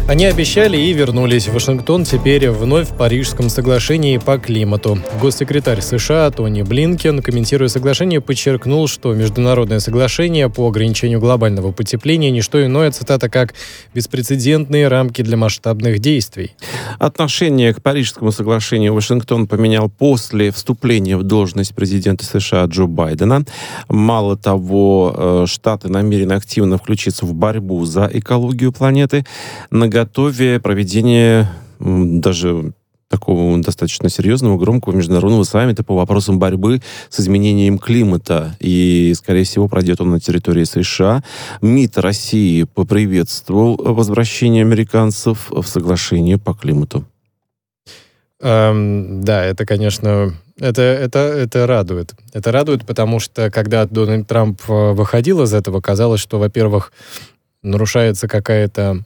Они обещали и вернулись. Вашингтон теперь вновь в Парижском соглашении по климату. Госсекретарь США Тони Блинкен, комментируя соглашение, подчеркнул, что международное соглашение по ограничению глобального потепления не что иное, цитата, как «беспрецедентные рамки для масштабных действий». Отношение к Парижскому соглашению Вашингтон поменял после вступления в должность президента США Джо Байдена. Мало того, Штаты намерены активно включиться в борьбу за экологию планеты. Наготове проведение даже такого достаточно серьезного, громкого международного саммита по вопросам борьбы с изменением климата. И, скорее всего, пройдет он на территории США. МИД России поприветствовал возвращение американцев в соглашение по климату. Да, это, конечно, это радует. Это радует, потому что, когда Дональд Трамп выходил из этого, казалось, что, во-первых, нарушается какая-то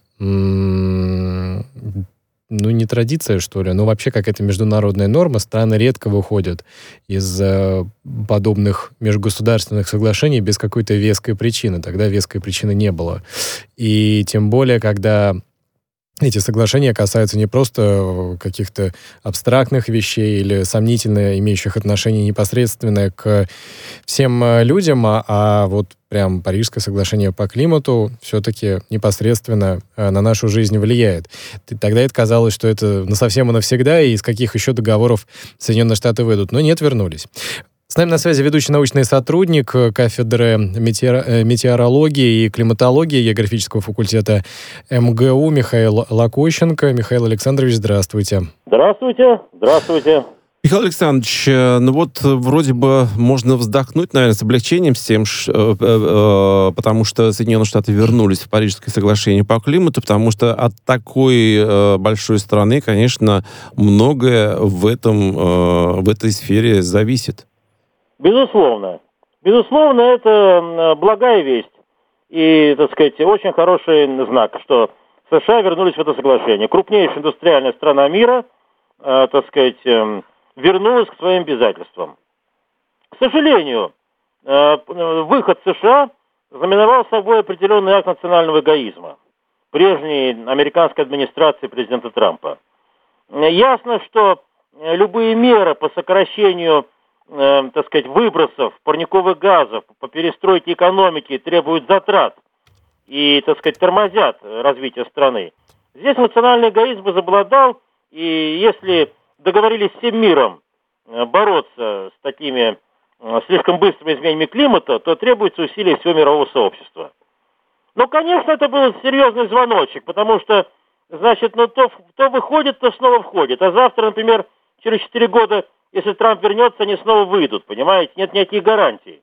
не традиция, что ли, но вообще какая-то международная норма. Страны редко выходят из подобных межгосударственных соглашений без какой-то веской причины. Тогда веской причины не было. И тем более, когда эти соглашения касаются не просто каких-то абстрактных вещей или сомнительно имеющих отношение непосредственно к всем людям, а вот прям Парижское соглашение по климату все-таки непосредственно на нашу жизнь влияет. Тогда это казалось, что это насовсем и навсегда, и из каких еще договоров Соединенные Штаты выйдут. Но нет, вернулись. С нами на связи ведущий научный сотрудник кафедры метеорологии и климатологии географического факультета МГУ Михаил Лакощенко. Михаил Александрович, здравствуйте. Здравствуйте. Здравствуйте. Михаил Александрович, ну вот вроде бы можно вздохнуть, наверное, с облегчением, потому что Соединенные Штаты вернулись в Парижское соглашение по климату, потому что от такой большой страны, конечно, многое в этой сфере зависит. Безусловно. Безусловно, это благая весть. И, так сказать, очень хороший знак, что США вернулись в это соглашение. Крупнейшая индустриальная страна мира, так сказать, вернулась к своим обязательствам. К сожалению, выход США знаменовал собой определенный акт национального эгоизма прежней американской администрации президента Трампа. Ясно, что любые меры по сокращению так сказать, выбросов парниковых газов, по перестройке экономики требуют затрат и, так сказать, тормозят развитие страны. Здесь национальный эгоизм возобладал, и если договорились всем миром бороться с такими слишком быстрыми изменениями климата, то требуется усилие всего мирового сообщества. Но, конечно, это был серьезный звоночек, потому что, значит, то выходит, то снова входит. А завтра, например, через 4 года, если Трамп вернется, они снова выйдут, понимаете? Нет никаких гарантий.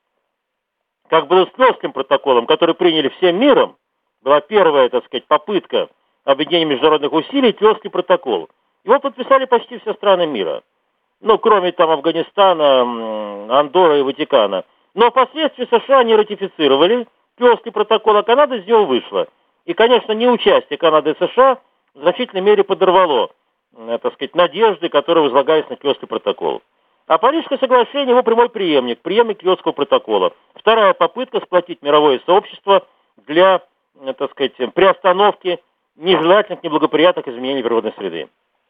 Как было с Киотским протоколом, который приняли всем миром, была первая, так сказать, попытка объединения международных усилий, Киотский протокол. Его подписали почти все страны мира. Ну, кроме там Афганистана, Андорры и Ватикана. Но впоследствии США не ратифицировали Киотский протокол, а Канада из него вышла. И, конечно, неучастие Канады и США в значительной мере подорвало, так сказать, надежды, которые возлагались на Киотский протокол. А Парижское соглашение его прямой преемник Киотского протокола. Вторая попытка сплотить мировое сообщество для, так сказать, приостановки нежелательных, неблагоприятных изменений природной среды.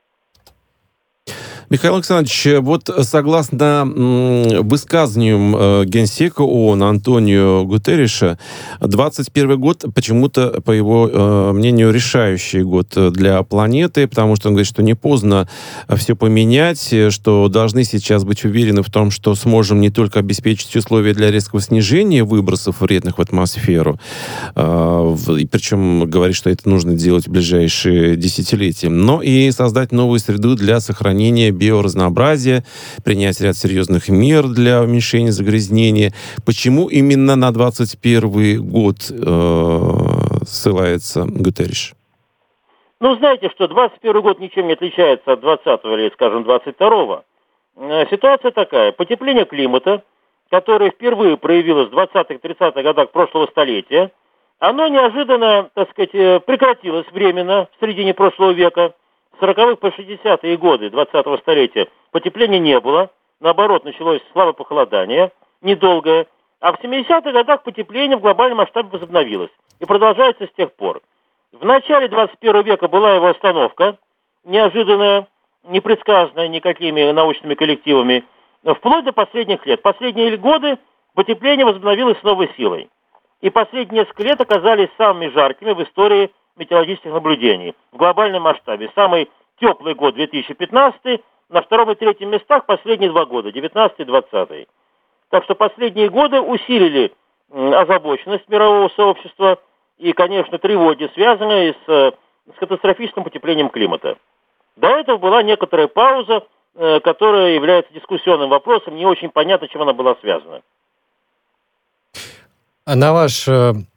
Михаил Александрович, вот согласно высказываниям генсека ООН Антонио Гутерриша, 2021 год почему-то, по его мнению, решающий год для планеты, потому что он говорит, что не поздно все поменять, что должны сейчас быть уверены в том, что сможем не только обеспечить условия для резкого снижения выбросов вредных в атмосферу, и причем говорит, что это нужно делать в ближайшие десятилетия, но и создать новую среду для сохранения биоразнообразия, принять ряд серьезных мер для уменьшения загрязнения. Почему именно на 2021 год ссылается Гутерриш? Ну, знаете, что 2021 год ничем не отличается от 2020 или, скажем, 2022. Ситуация такая. Потепление климата, которое впервые проявилось в 20-30-х годах прошлого столетия, оно неожиданно, так сказать, прекратилось временно в середине прошлого века. С 40-х по 60-е годы 20-го столетия потепления не было. Наоборот, началось слабое похолодание, недолгое. А в 70-х годах потепление в глобальном масштабе возобновилось. И продолжается с тех пор. В начале 21 века была его остановка, неожиданная, непредсказанная никакими научными коллективами, вплоть до последних лет. Последние годы потепление возобновилось с новой силой. И последние несколько лет оказались самыми жаркими в истории метеорологических наблюдений в глобальном масштабе. Самый теплый год 2015, на втором и третьем местах последние 2 года, 19 и 20. Так что последние годы усилили озабоченность мирового сообщества и, конечно, тревоги, связанные с катастрофическим потеплением климата. До этого была некоторая пауза, которая является дискуссионным вопросом, не очень понятно, чем она была связана. А на ваш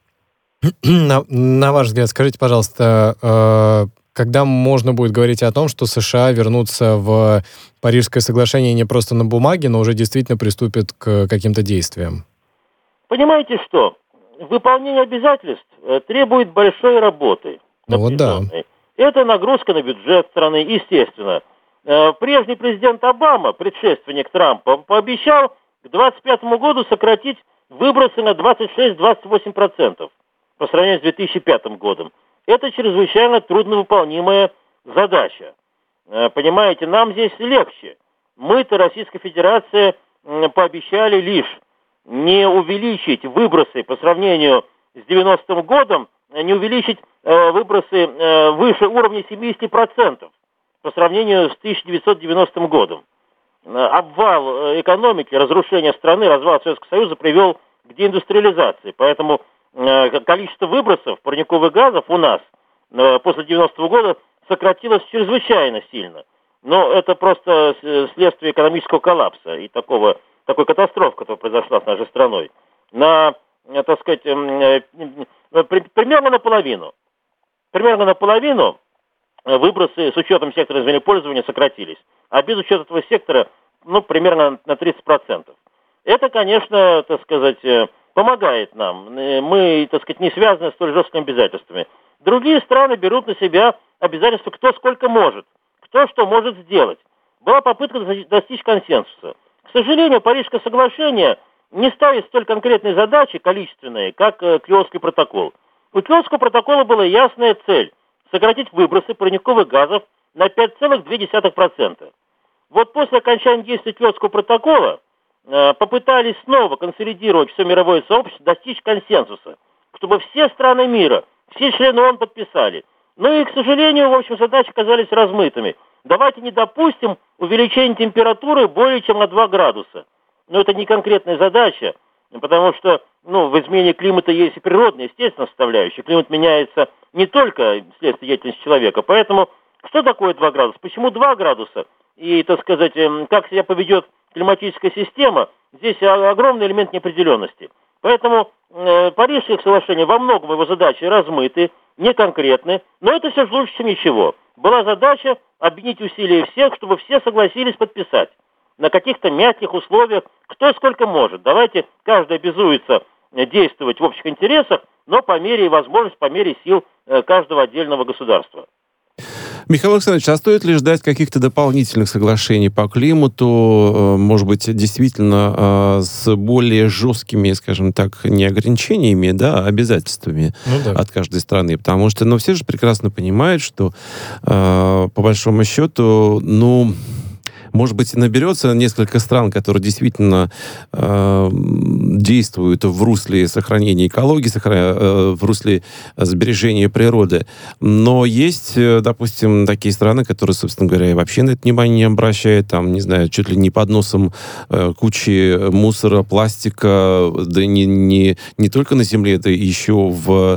взгляд, скажите, пожалуйста, когда можно будет говорить о том, что США вернутся в Парижское соглашение не просто на бумаге, но уже действительно приступят к каким-то действиям? Понимаете что? Выполнение обязательств требует большой работы. Ну вот да. Это нагрузка на бюджет страны, естественно. Прежний президент Обама, предшественник Трампа, пообещал к 2025 году сократить выбросы на 26-28% по сравнению с 2005 годом. Это чрезвычайно трудновыполнимая задача. Понимаете, нам здесь легче. Мы-то, Российская Федерация, пообещали лишь не увеличить выбросы по сравнению с 90-м годом, не увеличить выбросы выше уровня 70% по сравнению с 1990 годом. Обвал экономики, разрушение страны, развал Советского Союза привел к деиндустриализации. Поэтому количество выбросов парниковых газов у нас после 90-го года сократилось чрезвычайно сильно. Но это просто следствие экономического коллапса и такой катастрофы, которая произошла с нашей страной. Так сказать, примерно наполовину. Примерно наполовину выбросы с учетом сектора землепользования сократились. А без учета этого сектора, примерно на 30%. Это, конечно, так сказать, помогает нам. Мы, так сказать, не связаны с столь жесткими обязательствами. Другие страны берут на себя обязательства кто сколько может, кто что может сделать. Была попытка достичь консенсуса. К сожалению, Парижское соглашение не ставит столь конкретные задачи, количественные, как Киотский протокол. У Киотского протокола была ясная цель – сократить выбросы парниковых газов на 5,2%. Вот после окончания действия Киотского протокола попытались снова консолидировать все мировое сообщество, достичь консенсуса, чтобы все страны мира, все члены ООН подписали. Но и, к сожалению, в общем, задачи оказались размытыми. Давайте не допустим увеличения температуры более чем на 2 градуса. Но это не конкретная задача, потому что в изменении климата есть и природная, естественная составляющая. Климат меняется не только вследствие деятельности человека. Поэтому что такое 2 градуса? Почему 2 градуса? И, так сказать, как себя поведет климатическая система, здесь огромный элемент неопределенности. Поэтому Парижское соглашение во многом его задачи размыты, неконкретны, но это все же лучше, чем ничего. Была задача объединить усилия всех, чтобы все согласились подписать на каких-то мягких условиях, кто сколько может. Давайте каждый обязуется действовать в общих интересах, но по мере возможности, по мере сил каждого отдельного государства. Михаил Александрович, а стоит ли ждать каких-то дополнительных соглашений по климату, может быть, действительно с более жесткими, скажем так, не ограничениями, а обязательствами от каждой страны? Потому что, все же прекрасно понимают, что по большому счету, может быть, наберется несколько стран, которые действительно действуют в русле сохранения экологии, в русле сбережения природы. Но есть, допустим, такие страны, которые, собственно говоря, вообще на это внимание не обращают, чуть ли не под носом кучи мусора, пластика, да не только на земле, это еще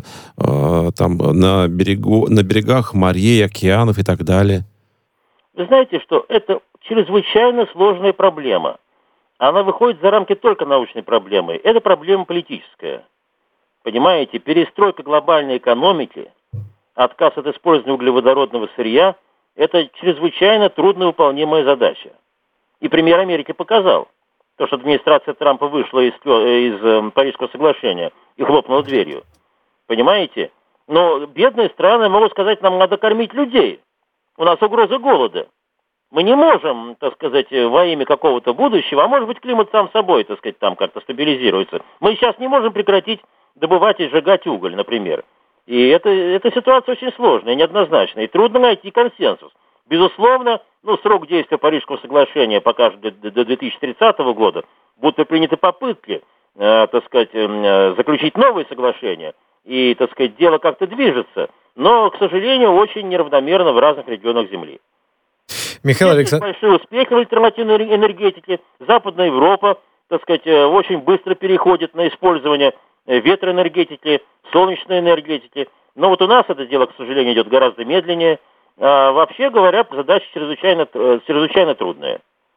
на берегах морей, океанов и так далее. Вы знаете, что это чрезвычайно сложная проблема. Она выходит за рамки только научной проблемы. Это проблема политическая. Понимаете, перестройка глобальной экономики, отказ от использования углеводородного сырья – это чрезвычайно трудновыполнимая задача. И премьер Америки показал, что администрация Трампа вышла из Парижского соглашения и хлопнула дверью. Понимаете? Но бедные страны могут сказать, нам надо кормить людей. У нас угроза голода. Мы не можем, так сказать, во имя какого-то будущего, а может быть климат сам собой, так сказать, там как-то стабилизируется. Мы сейчас не можем прекратить добывать и сжигать уголь, например. И эта ситуация очень сложная, неоднозначная, и трудно найти консенсус. Безусловно, срок действия Парижского соглашения покажет до 2030 года, будут приняты попытки, заключить новые соглашения, и, дело как-то движется, но, к сожалению, очень неравномерно в разных регионах Земли. Михаил Александрович, большие успехи в альтернативной энергетике. Западная Европа, очень быстро переходит на использование ветроэнергетики, солнечной энергетики. Но вот у нас это дело, к сожалению, идет гораздо медленнее. Вообще говоря, задача чрезвычайно трудная.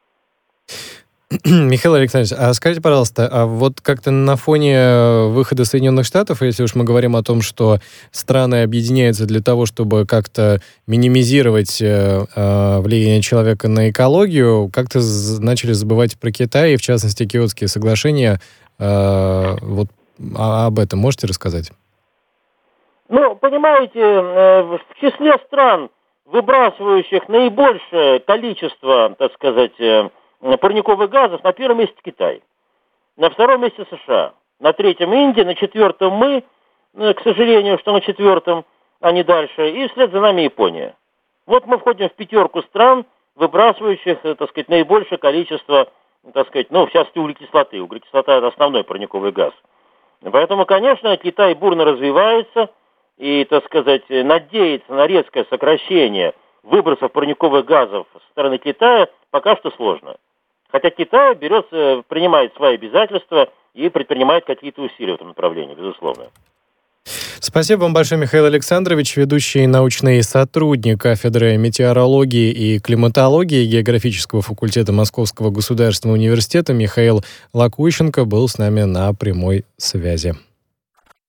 Михаил Александрович, а скажите, пожалуйста, а вот как-то на фоне выхода Соединенных Штатов, если уж мы говорим о том, что страны объединяются для того, чтобы как-то минимизировать влияние человека на экологию, как-то начали забывать про Китай, и в частности Киотские соглашения. Вот об этом можете рассказать? Понимаете, в числе стран, выбрасывающих наибольшее количество, парниковых газов, на первом месте Китай, на втором месте США, на третьем Индия, на четвертом мы, к сожалению, что на четвертом, а не дальше, и вслед за нами Япония. Вот мы входим в 5 стран, выбрасывающих, наибольшее количество, в частности углекислоты. Углекислота – это основной парниковый газ. Поэтому, конечно, Китай бурно развивается, и, надеяться на резкое сокращение выбросов парниковых газов со стороны Китая пока что сложно. Хотя Китай принимает свои обязательства и предпринимает какие-то усилия в этом направлении, безусловно. Спасибо вам большое, Михаил Александрович, ведущий научный сотрудник кафедры метеорологии и климатологии Географического факультета Московского государственного университета Михаил Лакущенко был с нами на прямой связи.